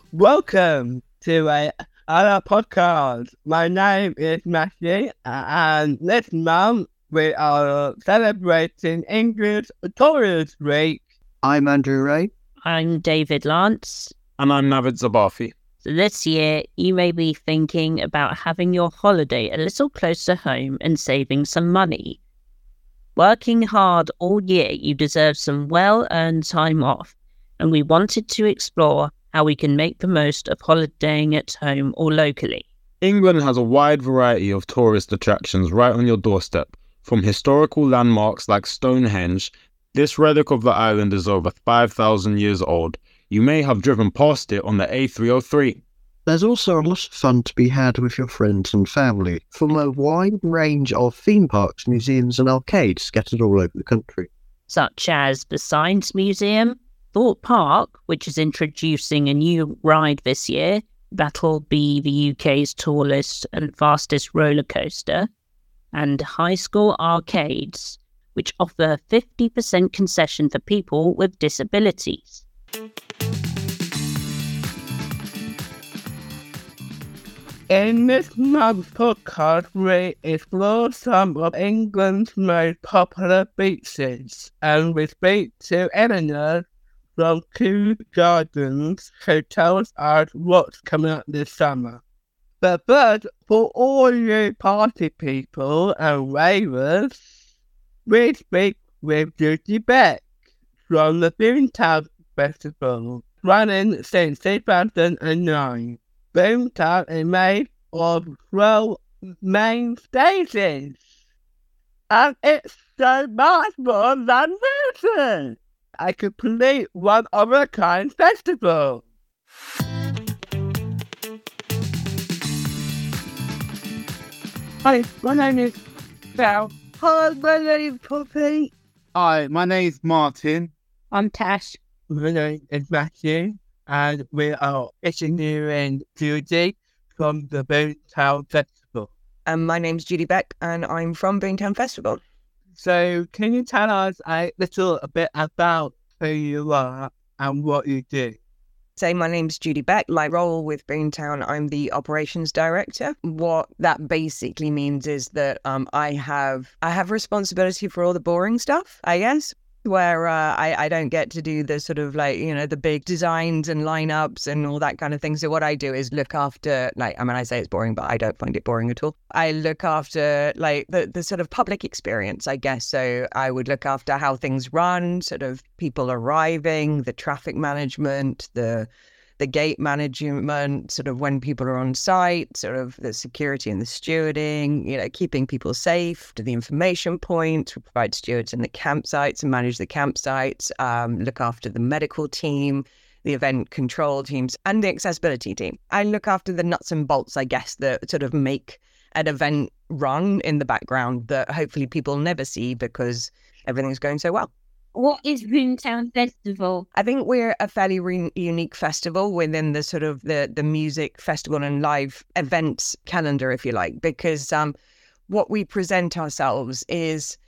Welcome to our podcast. My name is Matthew, and this month we are celebrating English Tourist Week. I'm Andrew Ray. I'm David Lance. And I'm Navid Zabafi. So this year, you may be thinking about having your holiday a little closer home and saving some money. Working hard all year, you deserve some well-earned time off, and we wanted to explore how we can make the most of holidaying at home or locally. England has a wide variety of tourist attractions right on your doorstep. From historical landmarks like Stonehenge, this relic of the island is over 5,000 years old. You may have driven past it on the A303. There's also a lot of fun to be had with your friends and family from a wide range of theme parks, museums and arcades scattered all over the country. Such as the Science Museum, Thorpe Park, which is introducing a new ride this year. That'll be the UK's tallest and fastest roller coaster. And high school arcades, which offer 50% concession for people with disabilities. In this month's podcast, we explore some of England's most popular beaches, and we speak to Eleanor from Kew Gardens, who tells us what's coming up this summer. But first, for all you party people and ravers, we speak with Judy Beck from the Boomtown Festival, running since 2009. Boomtown is made of 12 main stages, and it's so much more than music. A complete one-of-a-kind festival. Hi, my name is Belle. Hi, my name is Poppy. Hi, my name's Martin. I'm Tash. My name is Matthew, and we are interviewing Judy from the Boomtown Festival. And my name's Judy Beck, and I'm from Boomtown Festival. So, can you tell us a little bit about who you are and what you do? So my name's Judy Beck. My role with Boomtown, I'm the operations director. What that basically means is that I have responsibility for all the boring stuff, I guess, where I don't get to do the sort of the big designs and lineups and all that kind of thing. So what I do is look after, I say it's boring, but I don't find it boring at all. I look after the sort of public experience, I guess. So I would look after how things run, sort of people arriving, the traffic management, the gate management, sort of when people are on site, sort of the security and the stewarding, keeping people safe, to the information point, to provide stewards in the campsites and manage the campsites, look after the medical team, the event control teams, and the accessibility team. I look after the nuts and bolts, I guess, that sort of make an event run in the background that hopefully people never see because everything's going so well. What is Boomtown Festival? I think we're a fairly unique festival within the sort of the music festival and live events calendar, if you like, because what we present ourselves is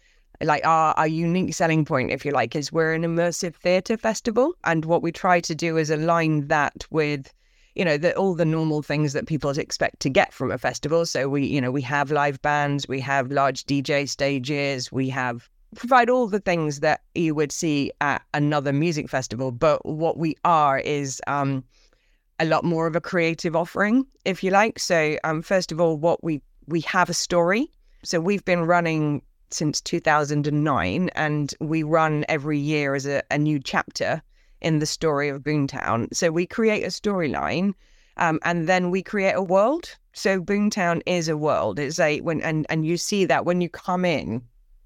our unique selling point, if you like, is we're an immersive theatre festival. And what we try to do is align that with, all the normal things that people expect to get from a festival. So we have live bands, we have large DJ stages, we provide all the things that you would see at another music festival. But what we are is a lot more of a creative offering, if you like. So first of all, what we have a story. So we've been running since 2009, and we run every year as a new chapter in the story of Boomtown. So we create a storyline, and then we create a world. So Boomtown is a world. It's and you see that when you come in.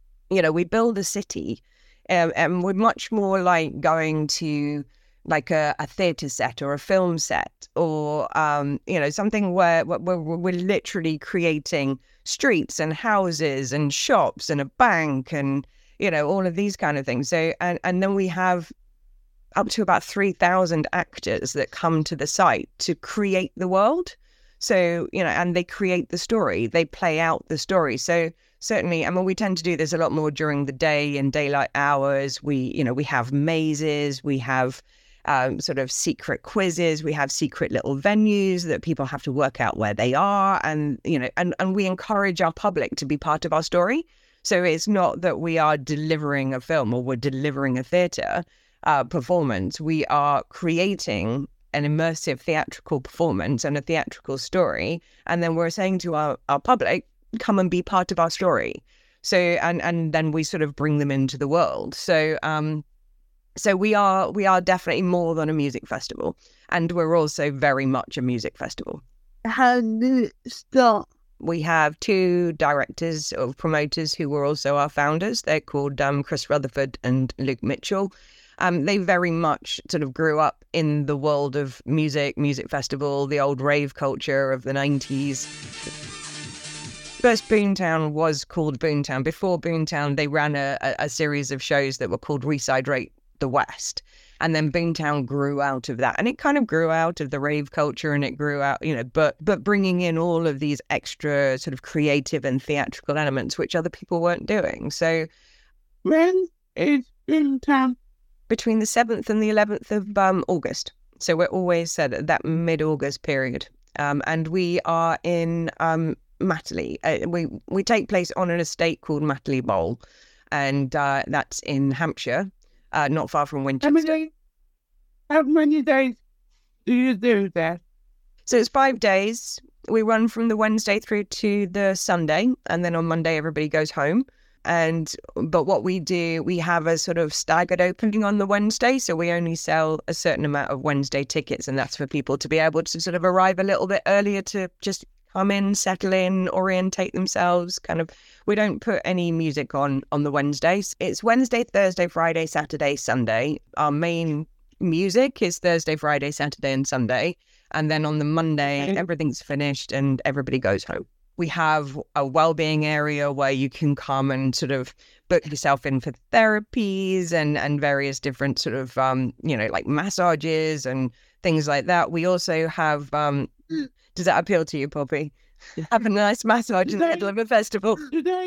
We build a city, and we're much more like going to like a theatre set or a film set or, something where we're literally creating streets and houses and shops and a bank and, all of these kind of things. So, and then we have up to about 3,000 actors that come to the site to create the world. So, and they create the story, they play out the story. So certainly, we tend to do this a lot more during the day and daylight hours. We have mazes, we have sort of secret quizzes. We have secret little venues that people have to work out where they are. And, and we encourage our public to be part of our story. So it's not that we are delivering a film or we're delivering a theatre performance. We are creating an immersive theatrical performance and a theatrical story. And then we're saying to our public, come and be part of our story. So, and then we sort of bring them into the world. So, so we are definitely more than a music festival. And we're also very much a music festival. How did it start? We have 2 directors or promoters who were also our founders. They're called Chris Rutherford and Luke Mitchell. They very much sort of grew up in the world of music festival, the old rave culture of the 90s. First Boomtown was called Boomtown. Before Boomtown, they ran a series of shows that were called Reside Rate the West. And then Boomtown grew out of that. And it kind of grew out of the rave culture and it grew out, but bringing in all of these extra sort of creative and theatrical elements, which other people weren't doing. So When is Boomtown? between the 7th and the 11th of August. So we're always set at that mid-August period. And we are in Matterley. We take place on an estate called Matterley Bowl. And that's in Hampshire, not far from Winchester. How many days do you do that? So it's 5 days. We run from the Wednesday through to the Sunday, and then on Monday everybody goes home. But what we do, we have a sort of staggered opening on the Wednesday, so we only sell a certain amount of Wednesday tickets, and that's for people to be able to sort of arrive a little bit earlier to just come in, settle in, orientate themselves. We don't put any music on the Wednesdays. It's Wednesday, Thursday, Friday, Saturday, Sunday. Our main music is Thursday, Friday, Saturday, and Sunday. And then on the Monday, everything's finished and everybody goes home. We have a well-being area where you can come and sort of book yourself in for therapies and various different sort of, like massages and things like that. We also have, does that appeal to you, Poppy? Have a nice massage in the middle of a festival.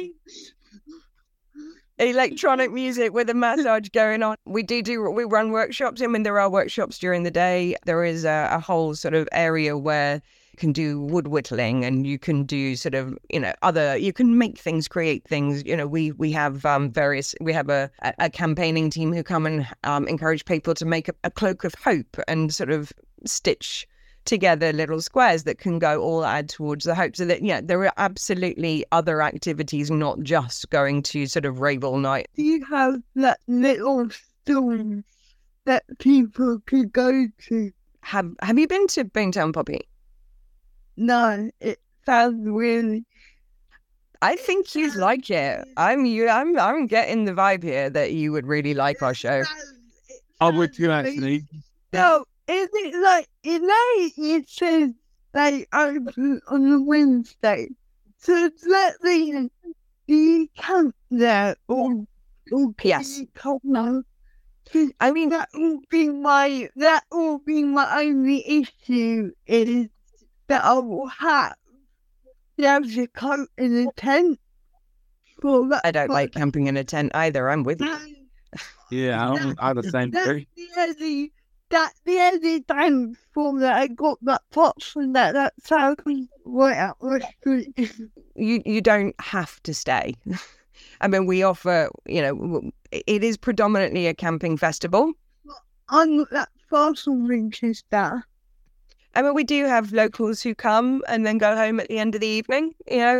Electronic music with a massage going on. We run workshops. I mean, there are workshops during the day. There is a whole sort of area where you can do wood whittling and you can do sort of, you can make things, create things. We have we have a campaigning team who come and encourage people to make a cloak of hope and sort of stitch together little squares that can go all add towards the hope. So that, there are absolutely other activities, not just going to sort of rave all night. Do you have that little stores that people could go to? Have you been to Boomtown, Poppy? No, it sounds really... I think you'd like it. I'm getting the vibe here that you would really like our show. I would too, actually. No, is it like, it says they open on a Wednesday. So does that mean, do you camp there or Yes. No? I mean, that will be my only issue is that I will have to camp in a tent. Well, I don't like camping in a tent either. I'm with you. Yeah, I'm the same too. That's the only time for that I got that box and that sounds right up the street. You don't have to stay. I mean, we offer, it is predominantly a camping festival. I'm not that far from Winchester. I mean, we do have locals who come and then go home at the end of the evening.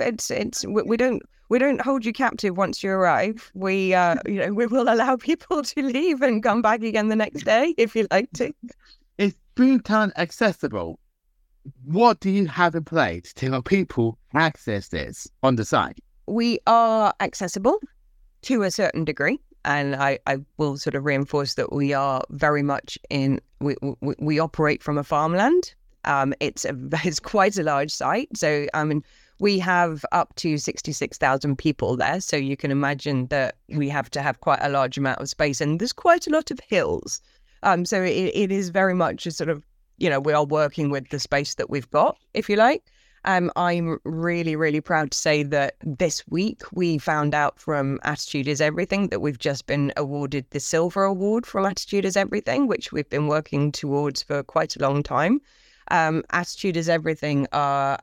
We don't hold you captive once you arrive. We will allow people to leave and come back again the next day if you like to. Is Boomtown accessible? What do you have in place to help people access this on the site? We are accessible to a certain degree. And I will sort of reinforce that we are very much we operate from a farmland. It's quite a large site. So, we have up to 66,000 people there. So you can imagine that we have to have quite a large amount of space. And there's quite a lot of hills. So it is very much a sort of, we are working with the space that we've got, if you like. I'm really, really proud to say that this week we found out from Attitude is Everything that we've just been awarded the Silver Award from Attitude is Everything, which we've been working towards for quite a long time. Attitude is Everything are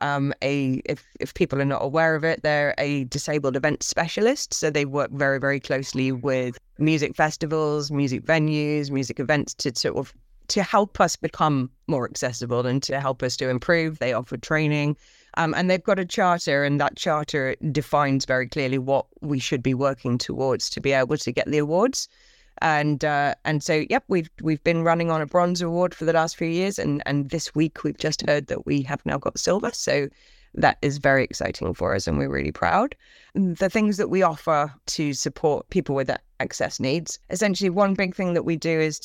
if people are not aware of it, they're a disabled event specialist. So they work very, very closely with music festivals, music venues, music events to help us become more accessible and to help us to improve. They offer training, and they've got a charter, and that charter defines very clearly what we should be working towards to be able to get the awards. And so, yep, we've been running on a bronze award for the last few years, and this week we've just heard that we have now got silver. So that is very exciting for us, and we're really proud. The things that we offer to support people with access needs, essentially one big thing that we do is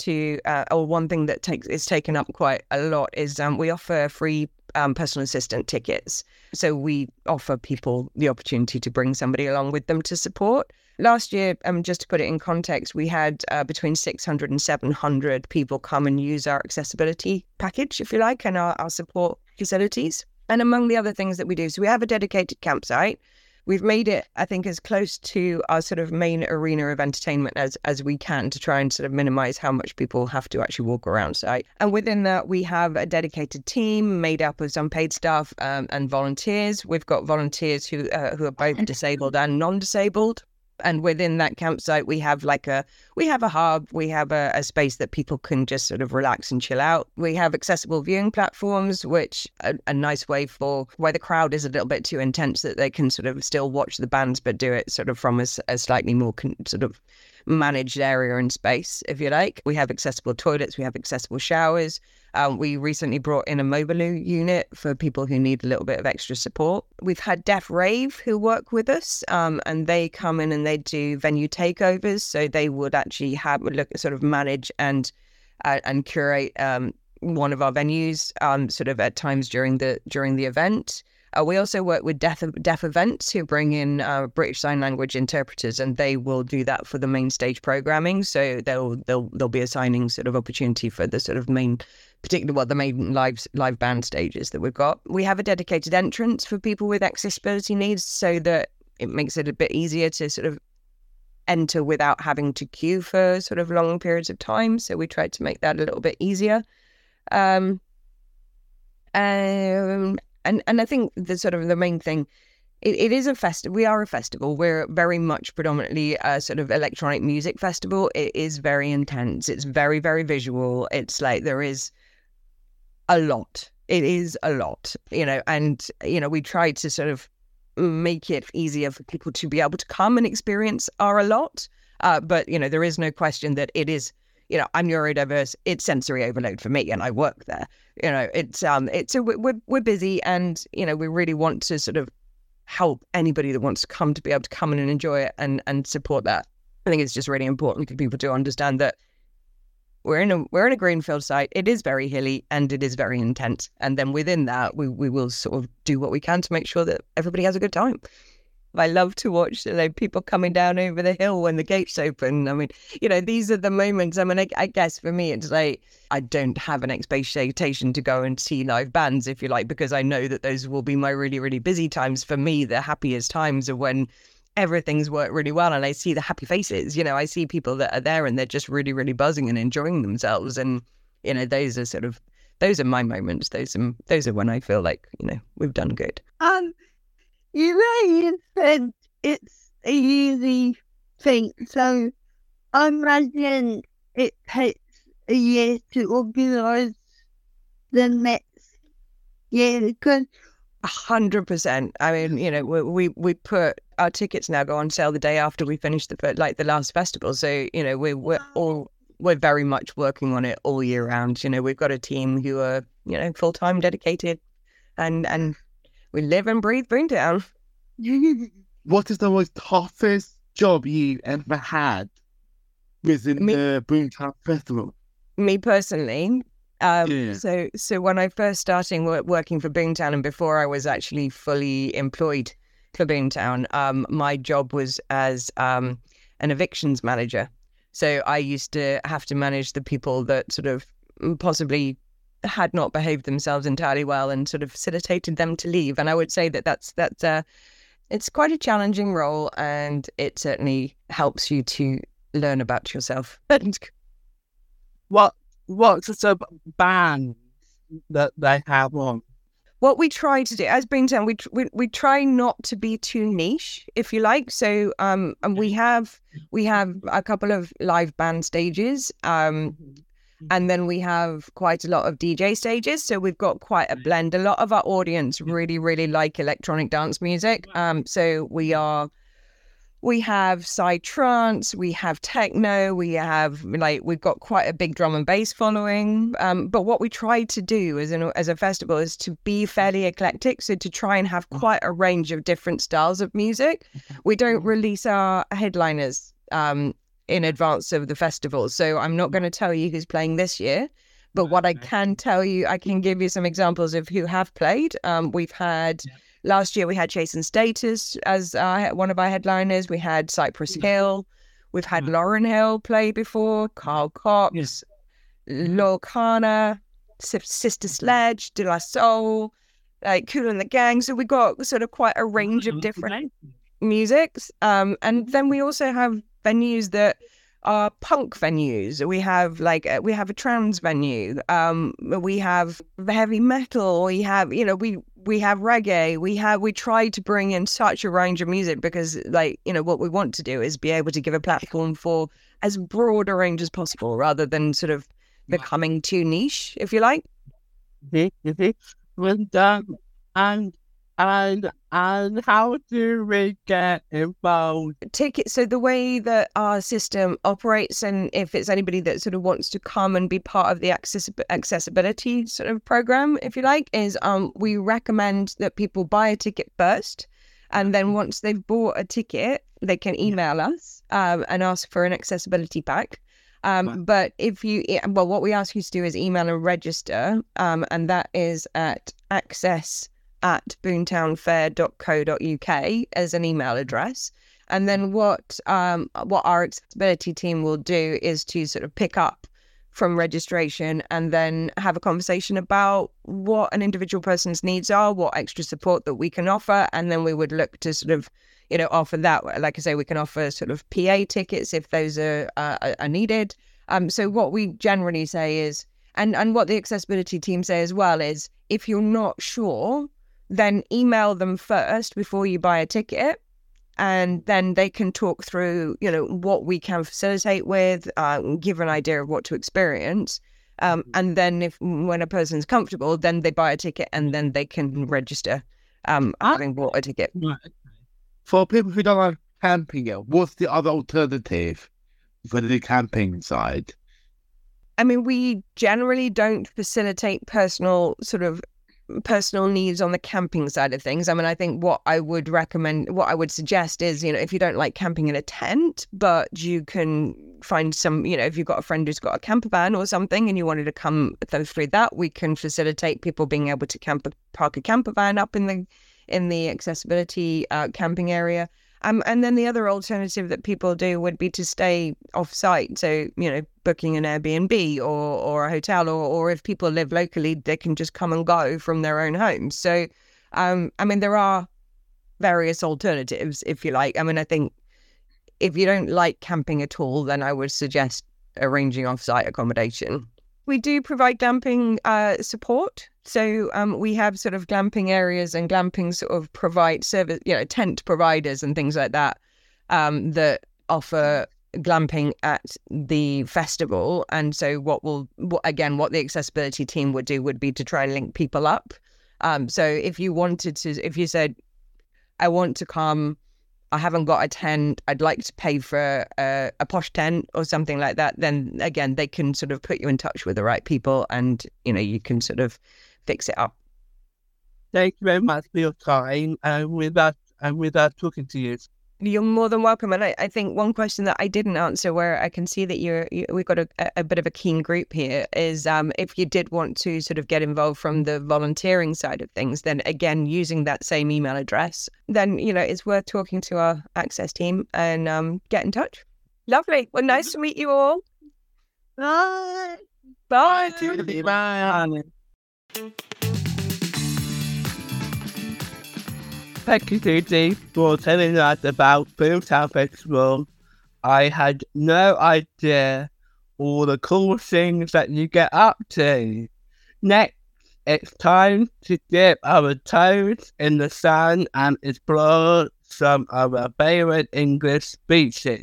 one thing that is taken up quite a lot is we offer free personal assistant tickets. So we offer people the opportunity to bring somebody along with them to support. Last year, just to put it in context, we had between 600 and 700 people come and use our accessibility package, if you like, and our support facilities. And among the other things that we do, so we have a dedicated campsite. We've made it, I think, as close to our sort of main arena of entertainment as we can to try and sort of minimize how much people have to actually walk around site. And within that, we have a dedicated team made up of some paid staff and volunteers. We've got volunteers who are both disabled and non-disabled. And within that campsite, we have a hub, we have a space that people can just sort of relax and chill out. We have accessible viewing platforms, which are a nice way for where the crowd is a little bit too intense that they can sort of still watch the bands, but do it sort of from a slightly more sort of managed area and space, if you like. We have accessible toilets, we have accessible showers. We recently brought in a Mobiloo unit for people who need a little bit of extra support. We've had Deaf Rave who work with us, and they come in and they do venue takeovers. So they would actually manage and curate one of our venues sort of at times during the event. We also work with deaf events who bring in British Sign Language interpreters, and they will do that for the main stage programming. So they'll be assigning sort of opportunity for the sort of main, particularly the main live band stages that we've got. We have a dedicated entrance for people with accessibility needs, so that it makes it a bit easier to sort of enter without having to queue for sort of long periods of time. So we tried to make that a little bit easier. And I think the main thing, it is a festival. We are a festival. We're very much predominantly a sort of electronic music festival. It is very intense. It's very, very visual. It's like there is a lot. It is a lot, and, we try to sort of make it easier for people to be able to come and experience our a lot. But, there is no question that it is, I'm neurodiverse. It's sensory overload for me, and I work there. We're busy, and we really want to sort of help anybody that wants to come to be able to come in and enjoy it and support that. I think it's just really important for people to understand that we're in a greenfield site. It is very hilly and it is very intense, and then within that, we will sort of do what we can to make sure that everybody has a good time. I love to watch people coming down over the hill when the gates open. I mean, these are the moments. I mean, I guess for me, it's like I don't have an expectation to go and see live bands, if you like, because I know that those will be my really, really busy times. For me, the happiest times are when everything's worked really well and I see the happy faces. I see people that are there and they're just really, really buzzing and enjoying themselves. And, those are my moments. Those are when I feel like, we've done good. You said it's a easy thing, so I imagine it takes a year to organise the next year. Because 100%. I mean, we put our tickets now go on sale the day after we finish the last festival. So we're very much working on it all year round. We've got a team who are full time dedicated, and we live and breathe Boomtown. What is the most toughest job you ever had within the Boomtown Festival? Me personally, so when I first started working for Boomtown, and before I was actually fully employed for Boomtown, my job was as an evictions manager. So I used to have to manage the people that sort of possibly had not behaved themselves entirely well and sort of facilitated them to leave. And I would say that that's it's quite a challenging role, and it certainly helps you to learn about yourself. What's the band that they have on? What we try to do, as Boomtown, we try not to be too niche, if you like. So, and we have a couple of live band stages, and then we have quite a lot of DJ stages. So we've got quite a blend. A lot of our audience really, really like electronic dance music. So we have psytrance, we have techno, we've got quite a big drum and bass following. But what we try to do as a festival is to be fairly eclectic, so to try and have quite a range of different styles of music. We don't release our headliners in advance of the festival, so I'm not going to tell you who's playing this year. But what I can tell you, I can give you some examples of who have played. We've had... Last year, we had Jason Status as one of our headliners. We had Cypress Hill. We've had Lauryn Hill play before, Carl Cox, Lil Kana, Sister Sledge, De La Soul, Kool and the Gang. So we've got sort of quite a range of different musics. And then we also have venues that are punk venues. We have a trance venue. We have heavy metal. We have, we have reggae. We try to bring in such a range of music because, what we want to do is be able to give a platform for as broad a range as possible, rather than sort of becoming too niche, if you like. And how do we get involved? Tickets. So the way that our system operates, and if it's anybody that sort of wants to come and be part of the accessibility sort of program, if you like, is we recommend that people buy a ticket first, and then once they've bought a ticket, they can email us and ask for an accessibility pack. But what we ask you to do is email and register, and that is at access@boomtownfair.co.uk as an email address. And then what our accessibility team will do is to sort of pick up from registration and then have a conversation about what an individual person's needs are, what extra support that we can offer, and then we would look to sort of offer that. Like I say, we can offer sort of PA tickets if those are needed. So what we generally say is, and what the accessibility team say as well is, if you're not sure, then email them first before you buy a ticket, and then they can talk through, what we can facilitate with, give an idea of what to experience. And then when a person's comfortable, then they buy a ticket and then they can register having bought a ticket. For people who don't like camping, what's the other alternative for the camping side? I mean, we generally don't facilitate personal needs on the camping side of things. I mean, I think what I would suggest is, if you don't like camping in a tent, but you can find some, if you've got a friend who's got a camper van or something and you wanted to come through that, we can facilitate people being able to park a camper van up in the accessibility camping area. And then the other alternative that people do would be to stay off-site. So, booking an Airbnb or a hotel, or if people live locally, they can just come and go from their own homes. So, there are various alternatives, if you like. I think if you don't like camping at all, then I would suggest arranging off-site accommodation. We do provide glamping support. So we have sort of glamping areas, and glamping sort of provide service, tent providers and things like that, that offer glamping at the festival. And so what the accessibility team would do would be to try and link people up. So if you said, I want to come, I haven't got a tent, I'd like to pay for a posh tent or something like that, then again, they can sort of put you in touch with the right people, and, you can sort of fix it up. Thank you very much for your time and with that talking to you. You're more than welcome. And I think one question that I didn't answer, where I can see that we've got a bit of a keen group here, is if you did want to sort of get involved from the volunteering side of things, then again, using that same email address, then, it's worth talking to our Access team and get in touch. Lovely. Well, nice to meet you all. Bye. Bye. Bye. Thank you, Susie, for telling us about Boomtown Festival. I had no idea all the cool things that you get up to. Next, it's time to dip our toes in the sand and explore some of our favorite English beaches.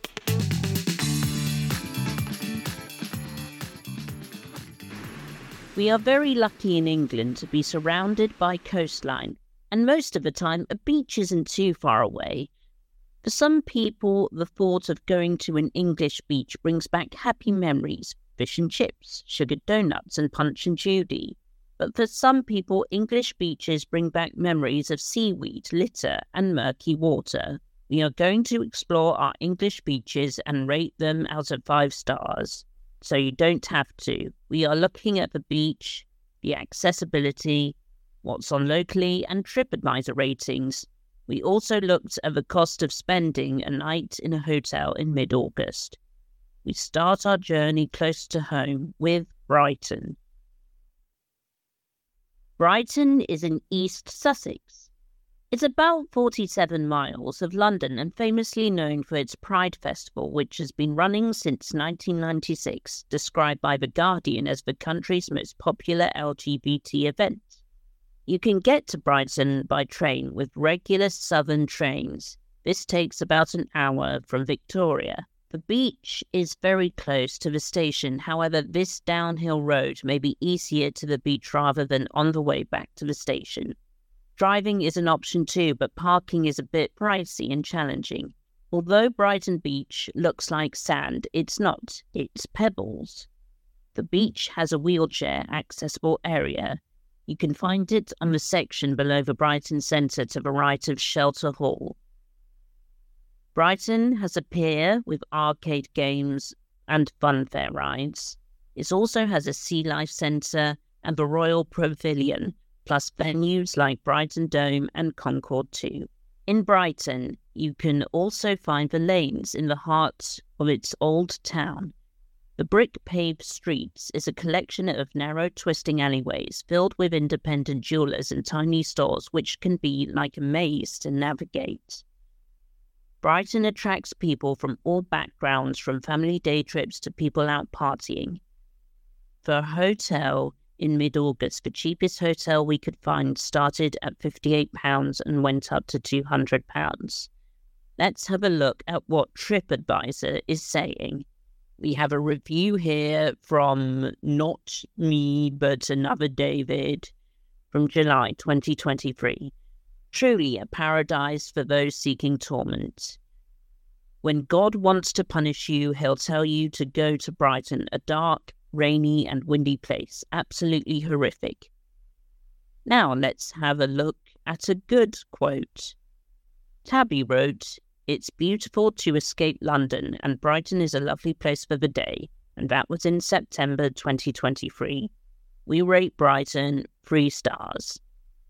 We are very lucky in England to be surrounded by coastline, and most of the time a beach isn't too far away. For some people, the thought of going to an English beach brings back happy memories, fish and chips, sugared donuts and Punch and Judy. But for some people, English beaches bring back memories of seaweed, litter and murky water. We are going to explore our English beaches and rate them out of 5 stars. So you don't have to. We are looking at the beach, the accessibility, what's on locally and TripAdvisor ratings. We also looked at the cost of spending a night in a hotel in mid-August. We start our journey close to home with Brighton. Brighton is in East Sussex. It's about 47 miles of London and famously known for its Pride Festival, which has been running since 1996, described by The Guardian as the country's most popular LGBT event. You can get to Brighton by train with regular southern trains. This takes about an hour from Victoria. The beach is very close to the station, however this downhill road may be easier to the beach rather than on the way back to the station. Driving is an option too, but parking is a bit pricey and challenging. Although Brighton Beach looks like sand, it's not, it's pebbles. The beach has a wheelchair accessible area. You can find it on the section below the Brighton Centre to the right of Shelter Hall. Brighton has a pier with arcade games and funfair rides. It also has a sea life centre and the Royal Pavilion, plus venues like Brighton Dome and Concord 2. In Brighton, you can also find the lanes in the heart of its old town. The brick-paved streets is a collection of narrow twisting alleyways filled with independent jewellers and tiny stores which can be like a maze to navigate. Brighton attracts people from all backgrounds, from family day trips to people out partying. For a hotel in mid-August, the cheapest hotel we could find started at £58 and went up to £200. Let's have a look at what TripAdvisor is saying. We have a review here from not me, but another David from July 2023. Truly a paradise for those seeking torment. When God wants to punish you, he'll tell you to go to Brighton, a dark, rainy and windy place. Absolutely horrific. Now let's have a look at a good quote. Tabby wrote, "It's beautiful to escape London and Brighton is a lovely place for the day." And that was in September 2023. We rate Brighton 3 stars.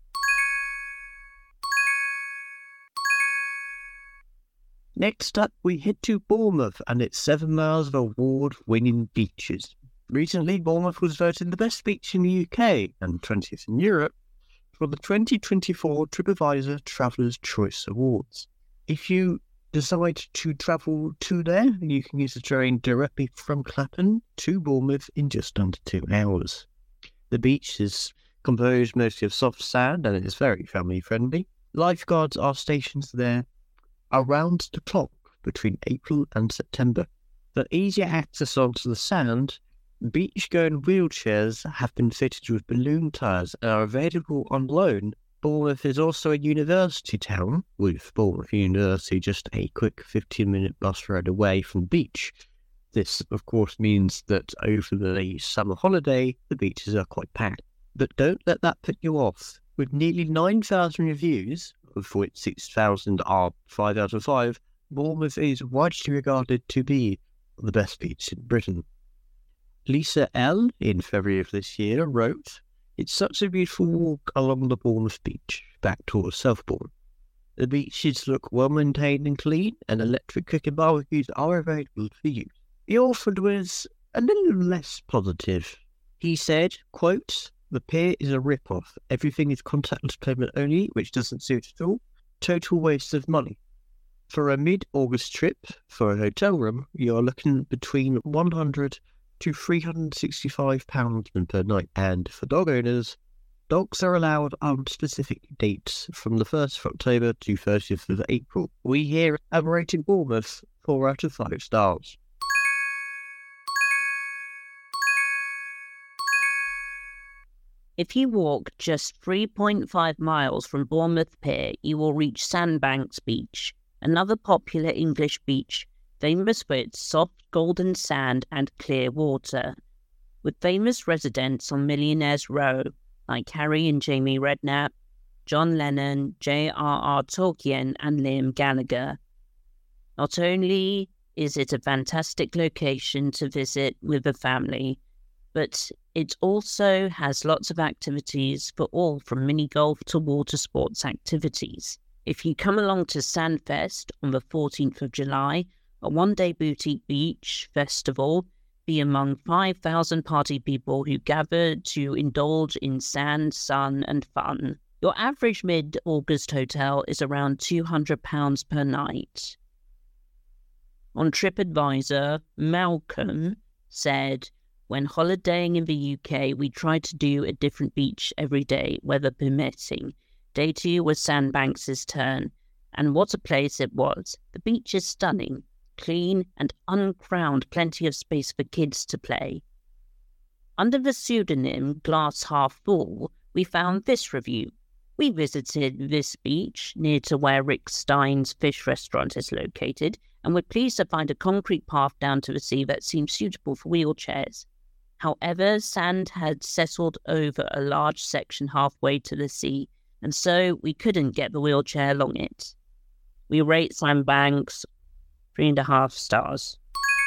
Next up, we head to Bournemouth and its 7 miles of award-winning beaches. Recently, Bournemouth was voted the best beach in the UK and 20th in Europe for the 2024 TripAdvisor Traveller's Choice Awards. If you decide to travel to there, you can use the train directly from Clapham to Bournemouth in just under 2 hours. The beach is composed mostly of soft sand and it is very family-friendly. Lifeguards are stationed there around the clock between April and September. For easier access onto the sand, beach-going wheelchairs have been fitted with balloon tyres and are available on loan. Bournemouth is also a university town, with Bournemouth University just a quick 15-minute bus ride away from the beach. This, of course, means that over the summer holiday, the beaches are quite packed. But don't let that put you off. With nearly 9,000 reviews, of which 6,000 are 5 out of 5, Bournemouth is widely regarded to be the best beach in Britain. Lisa L., in February of this year, wrote, "It's such a beautiful walk along the Bournemouth beach, back towards Southbourne. The beaches look well maintained and clean, and electric cooking barbecues are available for use." The author was a little less positive. He said, quote, The pier is a rip-off. Everything is contactless payment only, which doesn't suit at all. Total waste of money. For a mid-August trip for a hotel room, you're looking between £100 to £365 per night. And for dog owners, dogs are allowed on specific dates from the 1st of October to 30th of April. We here have rated Bournemouth 4 out of 5 stars. If you walk just 3.5 miles from Bournemouth Pier, you will reach Sandbanks Beach, another popular English beach, famous for its soft golden sand and clear water, with famous residents on Millionaires Row like Harry and Jamie Redknapp, John Lennon, J.R.R. Tolkien and Liam Gallagher. Not only is it a fantastic location to visit with a family, but it also has lots of activities for all from mini golf to water sports activities. If you come along to Sandfest on the 14th of July, a one-day boutique beach festival, be among 5,000 party people who gather to indulge in sand, sun and fun. Your average mid-August hotel is around £200 per night. On TripAdvisor, Malcolm said, "When holidaying in the UK, we try to do a different beach every day, weather permitting. Day 2 was Sandbanks' turn, and what a place it was. The beach is stunning, clean and uncrowded, plenty of space for kids to play." Under the pseudonym Glass Half Full, we found this review. "We visited this beach near to where Rick Stein's fish restaurant is located, and we're pleased to find a concrete path down to the sea that seems suitable for wheelchairs. However, sand had settled over a large section halfway to the sea, and so we couldn't get the wheelchair along it. We rate Sandbanks 3.5 stars.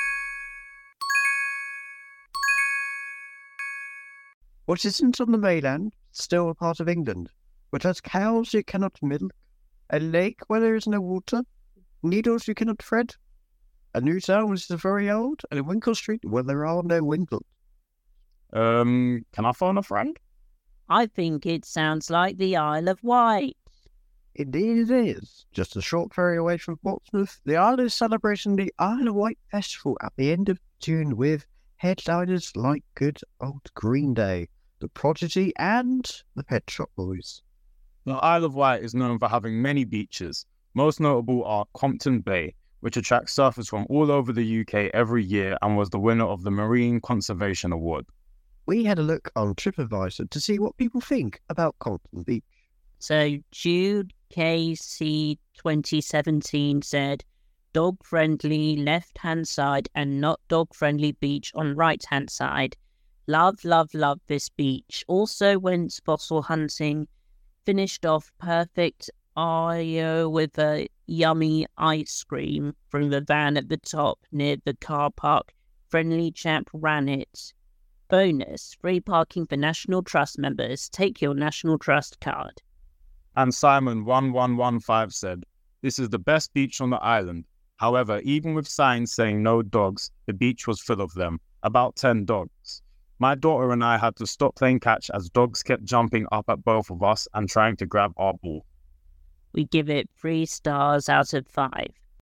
What isn't on the mainland, still a part of England, which has cows you cannot milk, a lake where there is no water, needles you cannot thread, a new town which is very old, and a Winkle Street where there are no winkles. Can I phone a friend? I think it sounds like the Isle of Wight. Indeed it is. Just a short ferry away from Portsmouth, the island is celebrating the Isle of Wight Festival at the end of June with headliners like good old Green Day, The Prodigy and the Pet Shop Boys. The Isle of Wight is known for having many beaches. Most notable are Compton Bay, which attracts surfers from all over the UK every year and was the winner of the Marine Conservation Award. We had a look on TripAdvisor to see what people think about Compton Beach. So Jude KC 2017 said, "Dog-friendly left-hand side and not dog-friendly beach on right-hand side. Love, love, love this beach. Also went fossil hunting. Finished off perfect IO with a yummy ice cream from the van at the top near the car park. Friendly chap ran it. Bonus, free parking for National Trust members. Take your National Trust card." And Simon 1115 said, "This is the best beach on the island. However, even with signs saying no dogs, the beach was full of them, about 10 dogs. My daughter and I had to stop playing catch as dogs kept jumping up at both of us and trying to grab our ball." We give it 3 stars out of 5.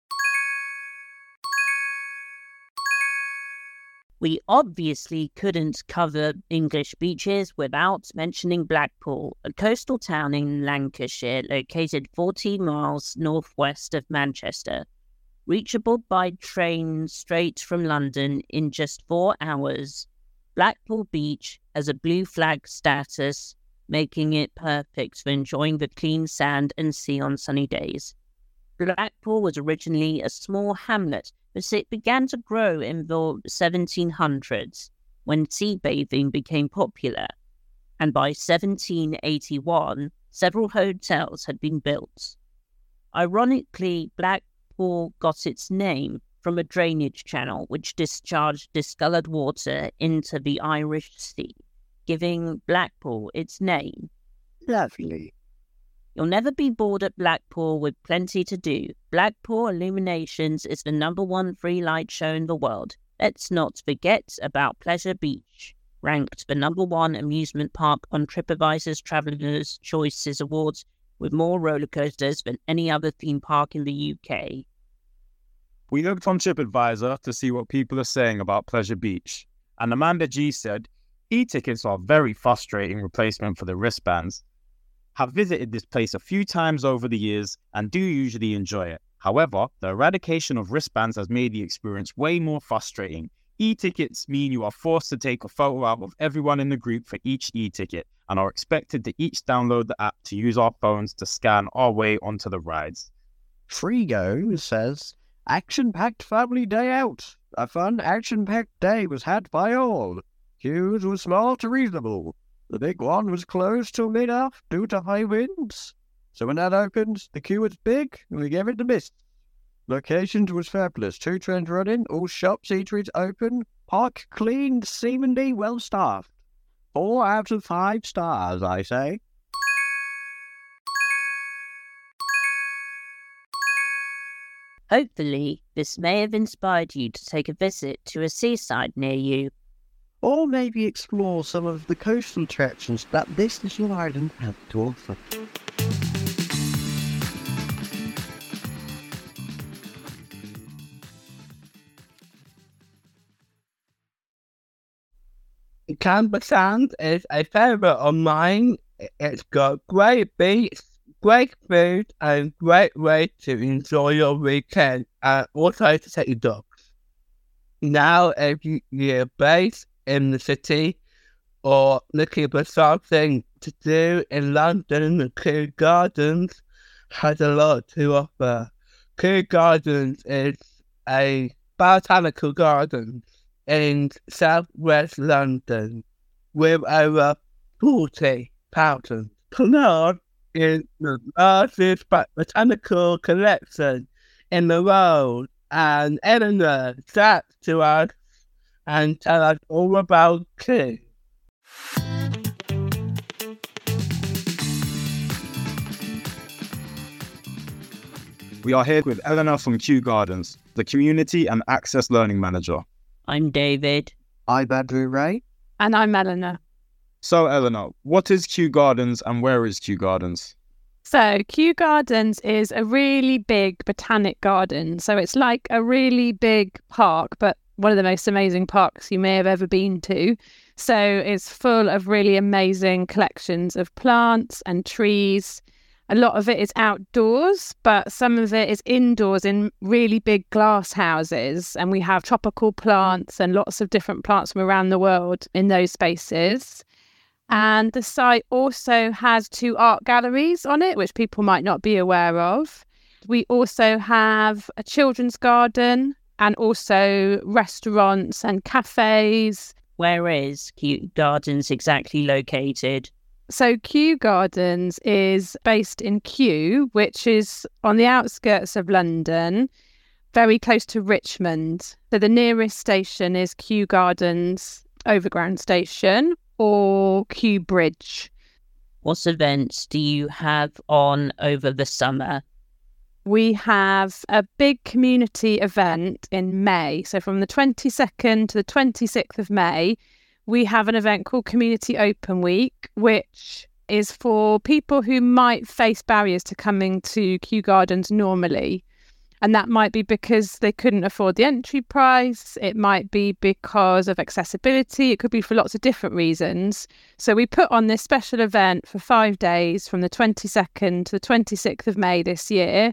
We obviously couldn't cover English beaches without mentioning Blackpool, a coastal town in Lancashire located 40 miles northwest of Manchester. Reachable by train straight from London in just 4 hours, Blackpool Beach has a blue flag status, making it perfect for enjoying the clean sand and sea on sunny days. Blackpool was originally a small hamlet, but it began to grow in the 1700s when sea bathing became popular, and by 1781, several hotels had been built. Ironically, Blackpool got its name from a drainage channel which discharged discoloured water into the Irish Sea, giving Blackpool its name. Lovely. You'll never be bored at Blackpool with plenty to do. Blackpool Illuminations is the #1 free light show in the world. Let's not forget about Pleasure Beach. ranked the #1 amusement park on TripAdvisor's Traveller's Choices Awards with more roller coasters than any other theme park in the UK. We looked on TripAdvisor to see what people are saying about Pleasure Beach, and Amanda G said, e-tickets are a very frustrating replacement for the wristbands. Have visited this place a few times over the years and do usually enjoy it. However, the eradication of wristbands has made the experience way more frustrating. E-tickets mean you are forced to take a photo out of everyone in the group for each e-ticket and are expected to each download the app to use our phones to scan our way onto the rides. Frigo says, action-packed family day out. A fun action-packed day was had by all. Queues were small to reasonable. The big one was closed till mid-off due to high winds. So when that opened, the queue was big and we gave it a miss. Locations was fabulous. 2 trains running, all shops, eateries open, park clean, seemingly well staffed. 4 out of 5 stars, I say. Hopefully, this may have inspired you to take a visit to a seaside near you. Or maybe explore some of the coastal attractions that this little island has to offer. Canberra Sound is a favourite of mine. It's got great beats, great food, and great way to enjoy your weekend, and also to take your dogs. Now, if you're based in the city or looking for something to do in London, the Kew Gardens has a lot to offer. Kew Gardens is a botanical garden in southwest London with over 40,000 plants in the largest botanical collection in the world. And Eleanor sat to us and tell us all about Kew. We are here with Eleanor from Kew Gardens, the Community and Access Learning Manager. I'm David. I'm Andrew Ray. And I'm Eleanor. So, Eleanor, what is Kew Gardens and where is Kew Gardens? So Kew Gardens is a really big botanic garden. So it's like a really big park, but one of the most amazing parks you may have ever been to. So it's full of really amazing collections of plants and trees. A lot of it is outdoors, but some of it is indoors in really big glass houses. And we have tropical plants and lots of different plants from around the world in those spaces. And the site also has 2 art galleries on it, which people might not be aware of. We also have a children's garden and also restaurants and cafes. Where is Kew Gardens exactly located? So Kew Gardens is based in Kew, which is on the outskirts of London, very close to Richmond. So the nearest station is Kew Gardens Overground Station or Kew Bridge. What events do you have on over the summer? We have a big community event in May. So from the 22nd to the 26th of May, we have an event called Community Open Week, which is for people who might face barriers to coming to Kew Gardens normally. And that might be because they couldn't afford the entry price. It might be because of accessibility. It could be for lots of different reasons. So we put on this special event for 5 days from the 22nd to the 26th of May this year,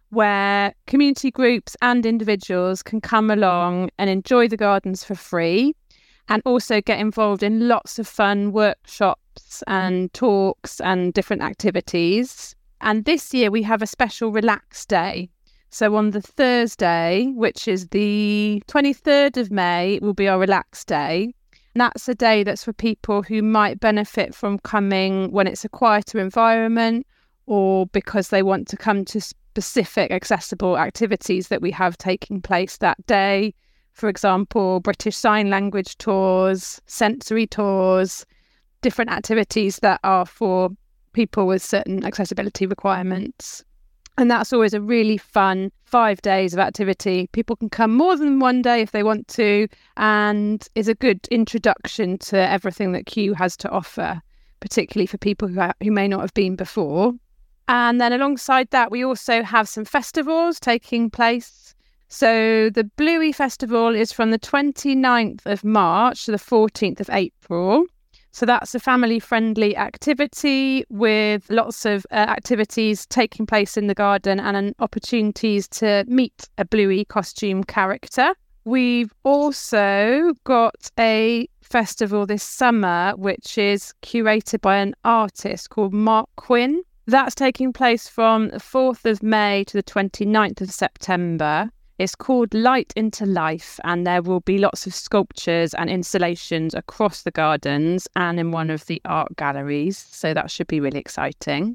where community groups and individuals can come along and enjoy the gardens for free, and also get involved in lots of fun workshops and talks and different activities. And this year we have a special relax day. So on the Thursday, which is the 23rd of May, will be our relax day. And that's a day that's for people who might benefit from coming when it's a quieter environment, or because they want to come to specific accessible activities that we have taking place that day. For example, British Sign Language tours, sensory tours, different activities that are for people with certain accessibility requirements. And that's always a really fun 5 days of activity. People can come more than one day if they want to, and is a good introduction to everything that Kew has to offer, particularly for people who may not have been before. And then alongside that, we also have some festivals taking place. So the Bluey Festival is from the 29th of March to the 14th of April. So that's a family-friendly activity with lots of activities taking place in the garden and opportunities to meet a Bluey costume character. We've also got a festival this summer, which is curated by an artist called Mark Quinn. That's taking place from the 4th of May to the 29th of September. It's called Light into Life, and there will be lots of sculptures and installations across the gardens and in one of the art galleries. So that should be really exciting.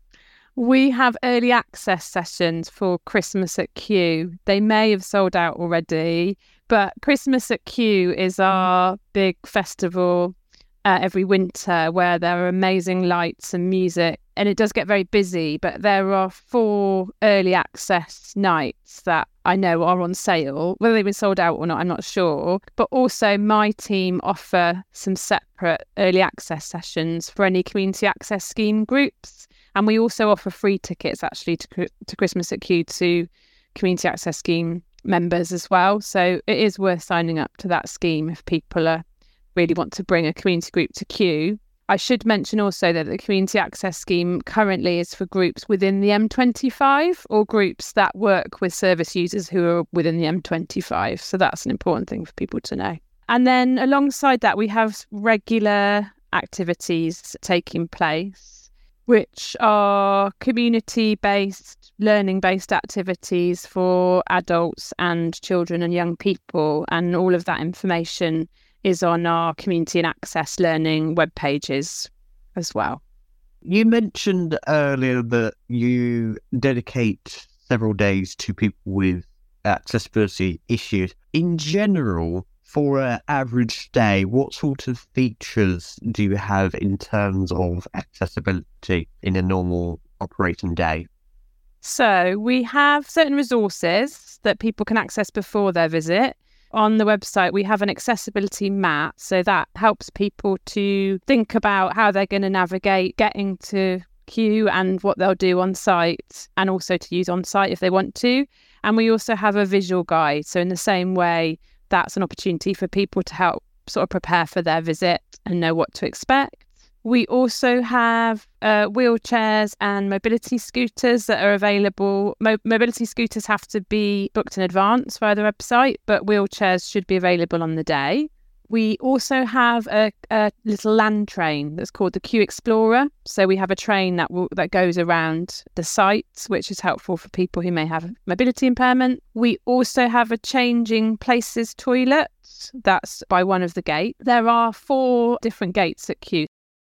We have early access sessions for Christmas at Kew. They may have sold out already, but Christmas at Kew is our big festival every winter where there are amazing lights and music, and it does get very busy, but there are 4 early access nights that I know are on sale. Whether they've been sold out or not, I'm not sure. But also my team offer some separate early access sessions for any community access scheme groups. And we also offer free tickets actually to Christmas at Kew to community access scheme members as well. So it is worth signing up to that scheme if people really want to bring a community group to Kew. I should mention also that the community access scheme currently is for groups within the M25 or groups that work with service users who are within the M25. So that's an important thing for people to know. And then alongside that, we have regular activities taking place, which are community-based, learning-based activities for adults and children and young people. And all of that information is on our community and access learning web pages as well. You mentioned earlier that you dedicate several days to people with accessibility issues. In general, for an average day, what sort of features do you have in terms of accessibility in a normal operating day? So we have certain resources that people can access before their visit. On the website, we have an accessibility map, so that helps people to think about how they're going to navigate getting to Kew and what they'll do on site, and also to use on site if they want to. And we also have a visual guide. So in the same way, that's an opportunity for people to help sort of prepare for their visit and know what to expect. We also have wheelchairs and mobility scooters that are available. Mobility scooters have to be booked in advance via the website, but wheelchairs should be available on the day. We also have a little land train that's called the Kew Explorer. So we have a train that goes around the site, which is helpful for people who may have mobility impairment. We also have a changing places toilet. That's by one of the gates. There are 4 different gates at Kew.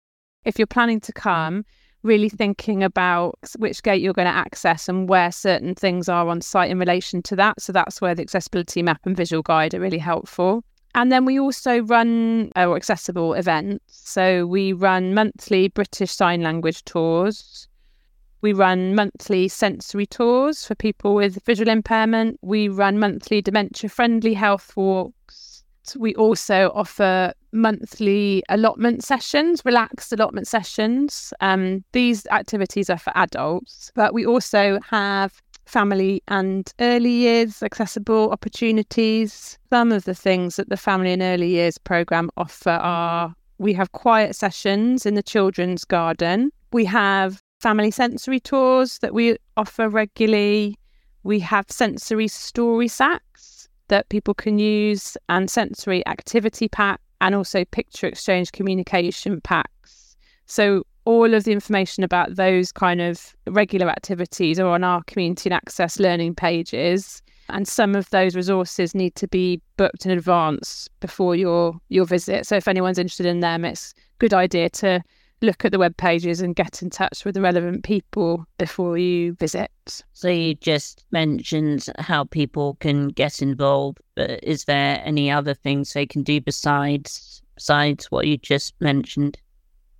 If you're planning to come, really thinking about which gate you're going to access and where certain things are on site in relation to that. So that's where the accessibility map and visual guide are really helpful. And then we also run accessible events. So we run monthly British Sign Language tours. We run monthly sensory tours for people with visual impairment. We run monthly dementia-friendly health walks. We also offer monthly allotment sessions, relaxed allotment sessions. These activities are for adults, but we also have family and early years accessible opportunities. Some of the things that the Family and Early Years programme offer are, we have quiet sessions in the children's garden. We have family sensory tours that we offer regularly. We have sensory story sacks that people can use, and sensory activity pack, and also picture exchange communication packs. So all of the information about those kind of regular activities are on our community and access learning pages. And some of those resources need to be booked in advance before your visit. So if anyone's interested in them, it's a good idea to look at the web pages and get in touch with the relevant people before you visit. So you just mentioned how people can get involved, but is there any other things they can do besides what you just mentioned?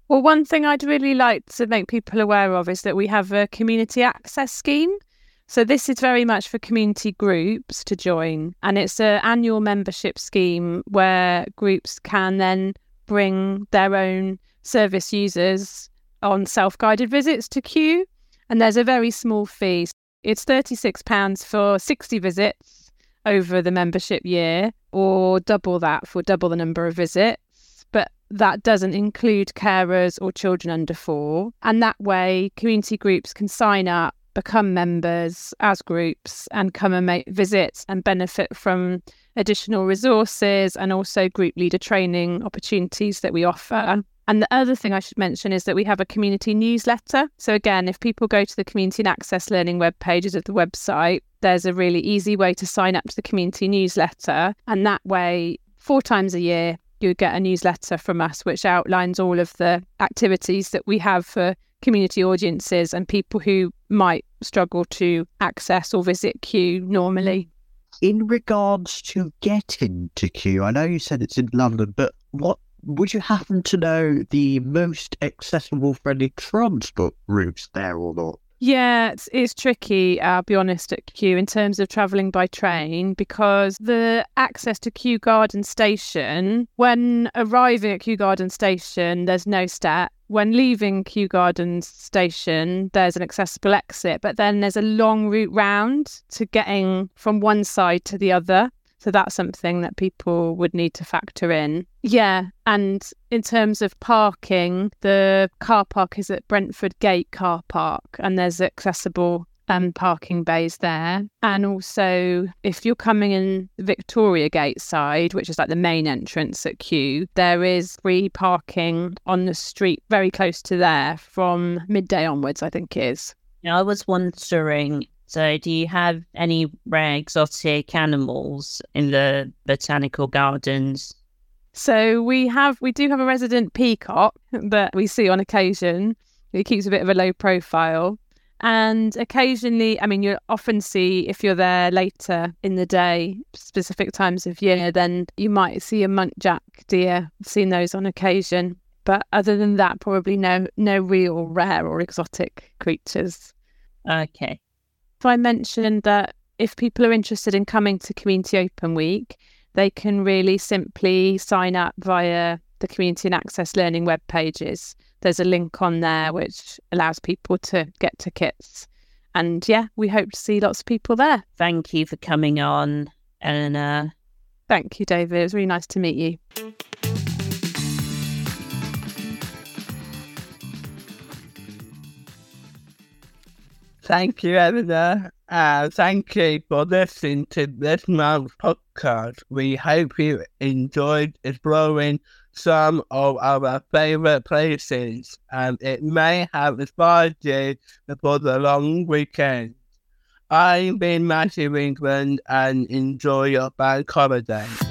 Well, one thing I'd really like to make people aware of is that we have a community access scheme. So this is very much for community groups to join, and it's an annual membership scheme where groups can then bring their own service users on self-guided visits to Kew, and there's a very small fee. It's £36 for 60 visits over the membership year, or double that for double the number of visits. But that doesn't include carers or children under 4. And that way, community groups can sign up, become members as groups, and come and make visits and benefit from additional resources and also group leader training opportunities that we offer. And the other thing I should mention is that we have a community newsletter. So again, if people go to the Community and Access Learning web pages of the website, there's a really easy way to sign up to the community newsletter. And that way, 4 times a year, you get a newsletter from us which outlines all of the activities that we have for community audiences and people who might struggle to access or visit Kew normally. In regards to getting to Kew, I know you said it's in London, but what would you happen to know the most accessible friendly transport routes there or not? Yeah, it's tricky, I'll be honest, at Kew in terms of travelling by train, because the access to Kew Garden Station, when arriving at Kew Garden Station, there's no step. When leaving Kew Garden Station, there's an accessible exit, but then there's a long route round to getting from one side to the other. So that's something that people would need to factor in. Yeah, and in terms of parking, the car park is at Brentford Gate Car Park, and there's accessible parking bays there. And also, if you're coming in Victoria Gate side, which is like the main entrance at Kew, there is free parking on the street very close to there from midday onwards, I think it is. I was wondering, so do you have any rare exotic animals in the botanical gardens? So we do have a resident peacock that we see on occasion. He keeps a bit of a low profile. And occasionally, I mean, you'll often see, if you're there later in the day, specific times of year, then you might see a muntjac deer. I've seen those on occasion. But other than that, probably no real rare or exotic creatures. Okay. So I mentioned that if people are interested in coming to Community Open Week, they can really simply sign up via the Community and Access Learning web pages. There's a link on there which allows people to get tickets. And yeah, we hope to see lots of people there. Thank you for coming on, Eleanor. Thank you, David. It was really nice to meet you. Thank you, Eleanor. Thank you for listening to this month's podcast. We hope you enjoyed exploring some of our favourite places, and it may have inspired you for the long weekend. I've been Matthew England, and enjoy your bank holiday.